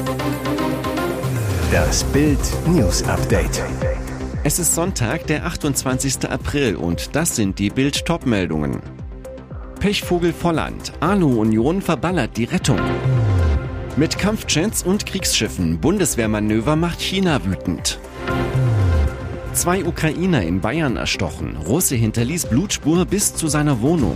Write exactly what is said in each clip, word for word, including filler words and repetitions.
Das Bild News Update. Es ist Sonntag, der achtundzwanzigster April und das sind die Bild-Top-Meldungen. Pechvogel Volland. Alu-Union verballert die Rettung. Mit Kampfjets und Kriegsschiffen. Bundeswehrmanöver macht China wütend. Zwei Ukrainer in Bayern erstochen. Russe hinterließ Blutspur bis zu seiner Wohnung.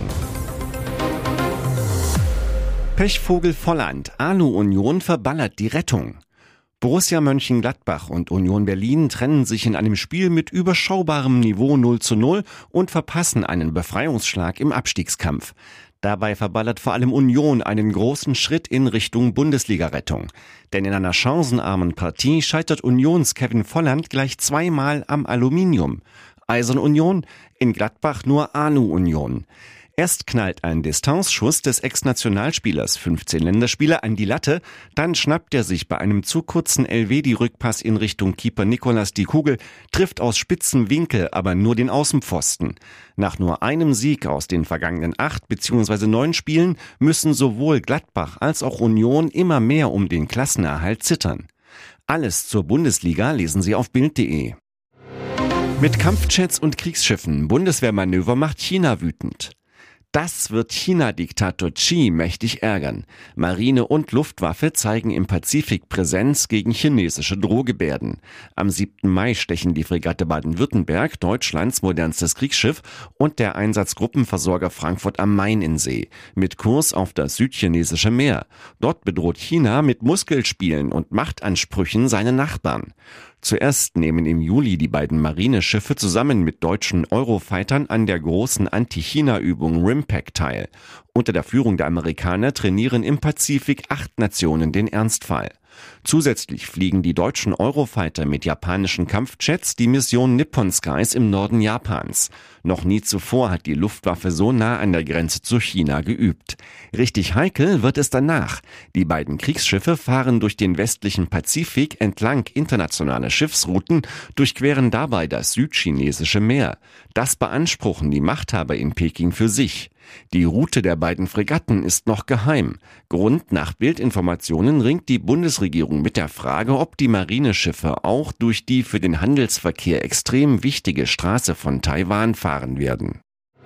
Pechvogel Volland. Alu-Union verballert die Rettung. Borussia Mönchengladbach und Union Berlin trennen sich in einem Spiel mit überschaubarem Niveau null zu null und verpassen einen Befreiungsschlag im Abstiegskampf. Dabei verballert vor allem Union einen großen Schritt in Richtung Bundesliga-Rettung. Denn in einer chancenarmen Partie scheitert Unions Kevin Volland gleich zweimal am Aluminium. Eisern Union, in Gladbach nur Alu-Union. Erst knallt ein Distanzschuss des Ex-Nationalspielers, fünfzehn Länderspieler, an die Latte, dann schnappt er sich bei einem zu kurzen Elvedi-Rückpass in Richtung Keeper Nicolas die Kugel, trifft aus spitzem Winkel aber nur den Außenpfosten. Nach nur einem Sieg aus den vergangenen acht bzw. neun Spielen müssen sowohl Gladbach als auch Union immer mehr um den Klassenerhalt zittern. Alles zur Bundesliga lesen Sie auf bild punkt de. Mit Kampfjets und Kriegsschiffen. Bundeswehrmanöver macht China wütend. Das wird China-Diktator Xi mächtig ärgern. Marine und Luftwaffe zeigen im Pazifik Präsenz gegen chinesische Drohgebärden. Am siebten Mai stechen die Fregatte Baden-Württemberg, Deutschlands modernstes Kriegsschiff, und der Einsatzgruppenversorger Frankfurt am Main in See, mit Kurs auf das südchinesische Meer. Dort bedroht China mit Muskelspielen und Machtansprüchen seine Nachbarn. Zuerst nehmen im Juli die beiden Marineschiffe zusammen mit deutschen Eurofightern an der großen Anti-China-Übung RIMPAC teil. Unter der Führung der Amerikaner trainieren im Pazifik acht Nationen den Ernstfall. Zusätzlich fliegen die deutschen Eurofighter mit japanischen Kampfjets die Mission Nippon Skies im Norden Japans. Noch nie zuvor hat die Luftwaffe so nah an der Grenze zu China geübt. Richtig heikel wird es danach. Die beiden Kriegsschiffe fahren durch den westlichen Pazifik entlang internationaler Schiffsrouten, durchqueren dabei das südchinesische Meer. Das beanspruchen die Machthaber in Peking für sich. Die Route der beiden Fregatten ist noch geheim. Grund: nach Bildinformationen ringt die Bundesregierung mit der Frage, ob die Marineschiffe auch durch die für den Handelsverkehr extrem wichtige Straße von Taiwan fahren werden.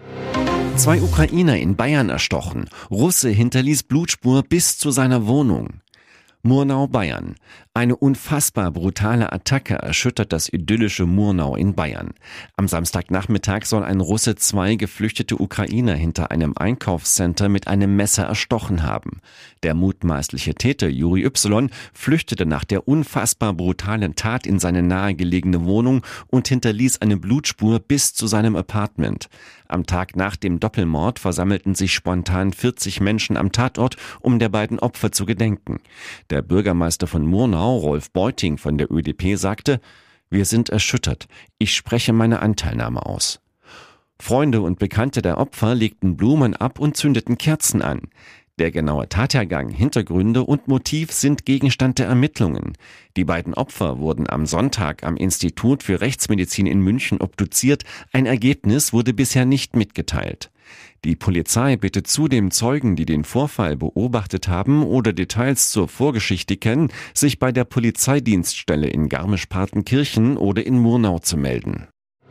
Zwei Ukrainer in Bayern erstochen. Russe hinterließ Blutspur bis zu seiner Wohnung. Murnau, Bayern. Eine unfassbar brutale Attacke erschüttert das idyllische Murnau in Bayern. Am Samstagnachmittag soll ein Russe zwei geflüchtete Ukrainer hinter einem Einkaufscenter mit einem Messer erstochen haben. Der mutmaßliche Täter, Juri Y., flüchtete nach der unfassbar brutalen Tat in seine nahegelegene Wohnung und hinterließ eine Blutspur bis zu seinem Apartment. Am Tag nach dem Doppelmord versammelten sich spontan vierzig Menschen am Tatort, um der beiden Opfer zu gedenken. Der Bürgermeister von Murnau, Rolf Beuting von der Ö D P, sagte: Wir sind erschüttert. Ich spreche meine Anteilnahme aus. Freunde und Bekannte der Opfer legten Blumen ab und zündeten Kerzen an. Der genaue Tathergang, Hintergründe und Motiv sind Gegenstand der Ermittlungen. Die beiden Opfer wurden am Sonntag am Institut für Rechtsmedizin in München obduziert. Ein Ergebnis wurde bisher nicht mitgeteilt. Die Polizei bittet zudem Zeugen, die den Vorfall beobachtet haben oder Details zur Vorgeschichte kennen, sich bei der Polizeidienststelle in Garmisch-Partenkirchen oder in Murnau zu melden.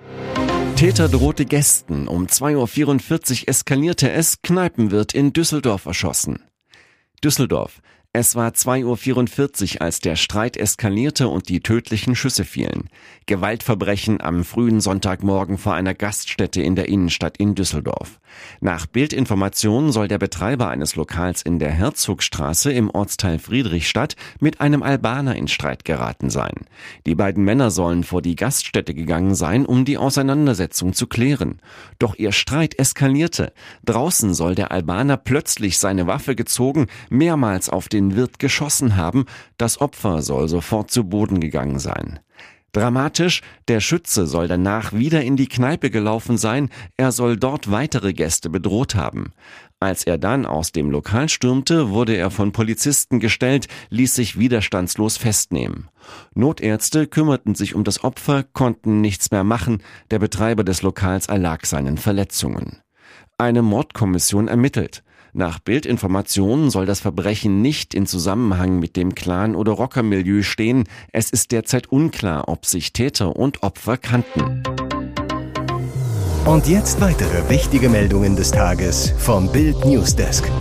Täter drohte Gästen. Um zwei Uhr vierundvierzig eskalierte es. Kneipenwirt in Düsseldorf erschossen. Düsseldorf. Es war zwei Uhr vierundvierzig, als der Streit eskalierte und die tödlichen Schüsse fielen. Gewaltverbrechen am frühen Sonntagmorgen vor einer Gaststätte in der Innenstadt in Düsseldorf. Nach Bildinformationen soll der Betreiber eines Lokals in der Herzogstraße im Ortsteil Friedrichstadt mit einem Albaner in Streit geraten sein. Die beiden Männer sollen vor die Gaststätte gegangen sein, um die Auseinandersetzung zu klären. Doch ihr Streit eskalierte. Draußen soll der Albaner plötzlich seine Waffe gezogen, mehrmals auf den Wirt geschossen haben. Das Opfer soll sofort zu Boden gegangen sein. Dramatisch, der Schütze soll danach wieder in die Kneipe gelaufen sein, er soll dort weitere Gäste bedroht haben. Als er dann aus dem Lokal stürmte, wurde er von Polizisten gestellt, ließ sich widerstandslos festnehmen. Notärzte kümmerten sich um das Opfer, konnten nichts mehr machen, der Betreiber des Lokals erlag seinen Verletzungen. Eine Mordkommission ermittelt. Nach Bild-Informationen soll das Verbrechen nicht in Zusammenhang mit dem Clan- oder Rockermilieu stehen. Es ist derzeit unklar, ob sich Täter und Opfer kannten. Und jetzt weitere wichtige Meldungen des Tages vom Bild Newsdesk.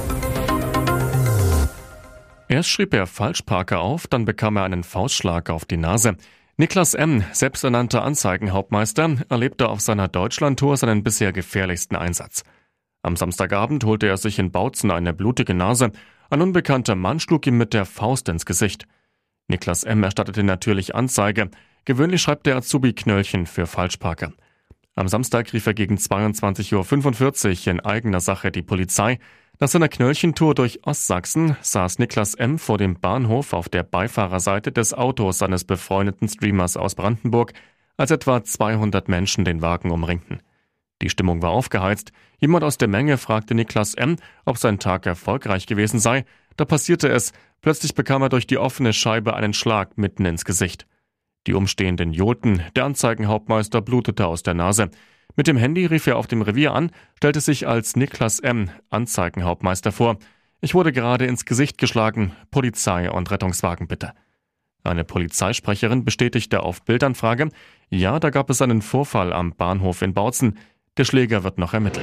Erst schrieb er Falschparker auf, dann bekam er einen Faustschlag auf die Nase. Niklas M., selbsternannter Anzeigenhauptmeister, erlebte auf seiner Deutschlandtour seinen bisher gefährlichsten Einsatz. Am Samstagabend holte er sich in Bautzen eine blutige Nase. Ein unbekannter Mann schlug ihm mit der Faust ins Gesicht. Niklas M. erstattete natürlich Anzeige. Gewöhnlich schreibt der Azubi Knöllchen für Falschparker. Am Samstag rief er gegen zweiundzwanzig Uhr fünfundvierzig in eigener Sache die Polizei. Nach seiner Knöllchentour durch Ostsachsen saß Niklas M. vor dem Bahnhof auf der Beifahrerseite des Autos seines befreundeten Streamers aus Brandenburg, als etwa zweihundert Menschen den Wagen umringten. Die Stimmung war aufgeheizt. Jemand aus der Menge fragte Niklas M., ob sein Tag erfolgreich gewesen sei. Da passierte es. Plötzlich bekam er durch die offene Scheibe einen Schlag mitten ins Gesicht. Die Umstehenden johlten, der Anzeigenhauptmeister blutete aus der Nase. Mit dem Handy rief er auf dem Revier an, stellte sich als Niklas M., Anzeigenhauptmeister vor. Ich wurde gerade ins Gesicht geschlagen, Polizei und Rettungswagen bitte. Eine Polizeisprecherin bestätigte auf Bildanfrage, ja, da gab es einen Vorfall am Bahnhof in Bautzen. Der Schläger wird noch ermittelt.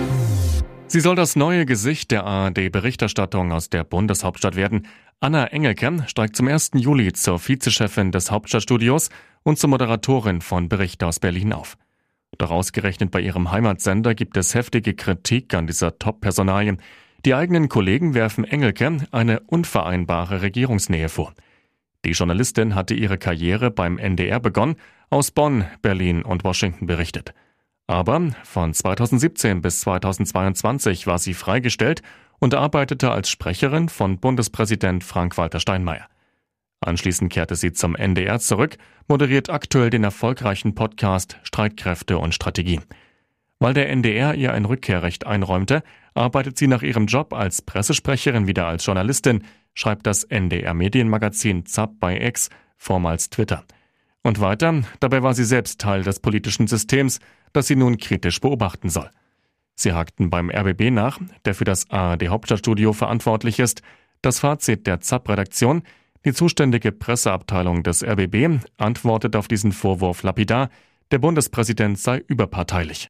Sie soll das neue Gesicht der A R D-Berichterstattung aus der Bundeshauptstadt werden. Anna Engelke steigt zum ersten Juli zur Vizechefin des Hauptstadtstudios und zur Moderatorin von Berichte aus Berlin auf. Doch ausgerechnet bei ihrem Heimatsender gibt es heftige Kritik an dieser Top-Personalie. Die eigenen Kollegen werfen Engelke eine unvereinbare Regierungsnähe vor. Die Journalistin hatte ihre Karriere beim N D R begonnen, aus Bonn, Berlin und Washington berichtet. Aber von zweitausendsiebzehn bis zweitausendzweiundzwanzig war sie freigestellt und arbeitete als Sprecherin von Bundespräsident Frank-Walter Steinmeier. Anschließend kehrte sie zum N D R zurück, moderiert aktuell den erfolgreichen Podcast Streitkräfte und Strategie. Weil der N D R ihr ein Rückkehrrecht einräumte, arbeitet sie nach ihrem Job als Pressesprecherin wieder als Journalistin, schreibt das N D R-Medienmagazin Z A P bei X, vormals Twitter. Und weiter, dabei war sie selbst Teil des politischen Systems, das sie nun kritisch beobachten soll. Sie hakten beim R B B nach, der für das A R D-Hauptstadtstudio verantwortlich ist. Das Fazit der Z A P-Redaktion: Die zuständige Presseabteilung des R B B antwortet auf diesen Vorwurf lapidar, der Bundespräsident sei überparteilich.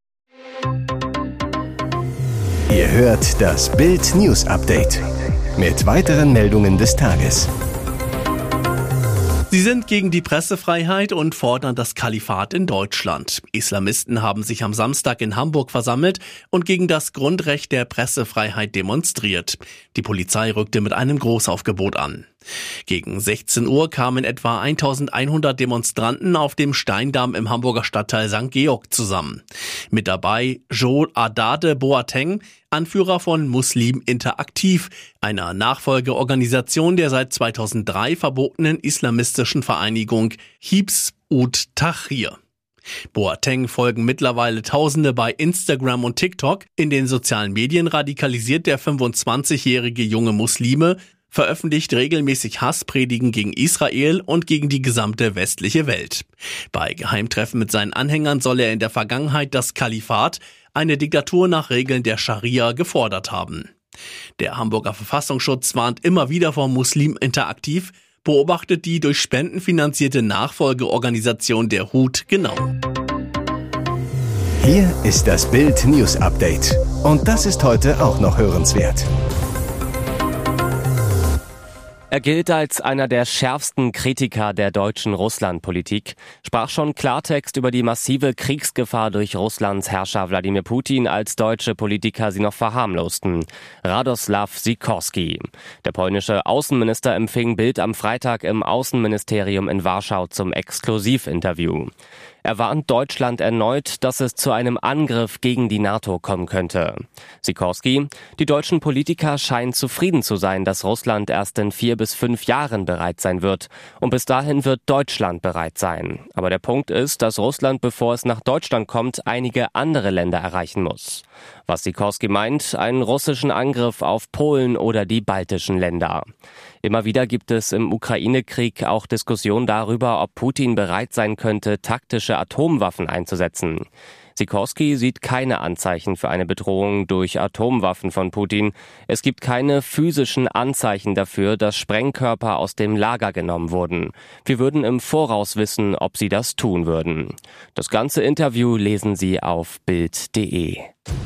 Ihr hört das Bild News Update mit weiteren Meldungen des Tages. Sie sind gegen die Pressefreiheit und fordern das Kalifat in Deutschland. Islamisten haben sich am Samstag in Hamburg versammelt und gegen das Grundrecht der Pressefreiheit demonstriert. Die Polizei rückte mit einem Großaufgebot an. Gegen sechzehn Uhr kamen etwa eintausendeinhundert Demonstranten auf dem Steindamm im Hamburger Stadtteil Sankt Georg zusammen. Mit dabei Joel Adade Boateng, Anführer von Muslim Interaktiv, einer Nachfolgeorganisation der seit zweitausenddrei verbotenen islamistischen Vereinigung Hizb ut-Tahrir. Boateng folgen mittlerweile Tausende bei Instagram und TikTok. In den sozialen Medien radikalisiert der fünfundzwanzigjährige junge Muslime, veröffentlicht regelmäßig Hasspredigen gegen Israel und gegen die gesamte westliche Welt. Bei Geheimtreffen mit seinen Anhängern soll er in der Vergangenheit das Kalifat, eine Diktatur nach Regeln der Scharia, gefordert haben. Der Hamburger Verfassungsschutz warnt immer wieder vor Muslim Interaktiv, beobachtet die durch Spenden finanzierte Nachfolgeorganisation der Hut genau. Hier ist das Bild News Update. Und das ist heute auch noch hörenswert. Er gilt als einer der schärfsten Kritiker der deutschen Russlandpolitik, sprach schon Klartext über die massive Kriegsgefahr durch Russlands Herrscher Wladimir Putin, als deutsche Politiker sie noch verharmlosten. Radoslaw Sikorski. Der polnische Außenminister empfing Bild am Freitag im Außenministerium in Warschau zum Exklusivinterview. Er warnt Deutschland erneut, dass es zu einem Angriff gegen die NATO kommen könnte. Sikorski: Die deutschen Politiker scheinen zufrieden zu sein, dass Russland erst in vier bis fünf Jahren bereit sein wird. Und bis dahin wird Deutschland bereit sein. Aber der Punkt ist, dass Russland, bevor es nach Deutschland kommt, einige andere Länder erreichen muss. Was Sikorski meint: einen russischen Angriff auf Polen oder die baltischen Länder. Immer wieder gibt es im Ukraine-Krieg auch Diskussionen darüber, ob Putin bereit sein könnte, taktische Atomwaffen einzusetzen. Sikorski sieht keine Anzeichen für eine Bedrohung durch Atomwaffen von Putin. Es gibt keine physischen Anzeichen dafür, dass Sprengkörper aus dem Lager genommen wurden. Wir würden im Voraus wissen, ob sie das tun würden. Das ganze Interview lesen Sie auf bild punkt de.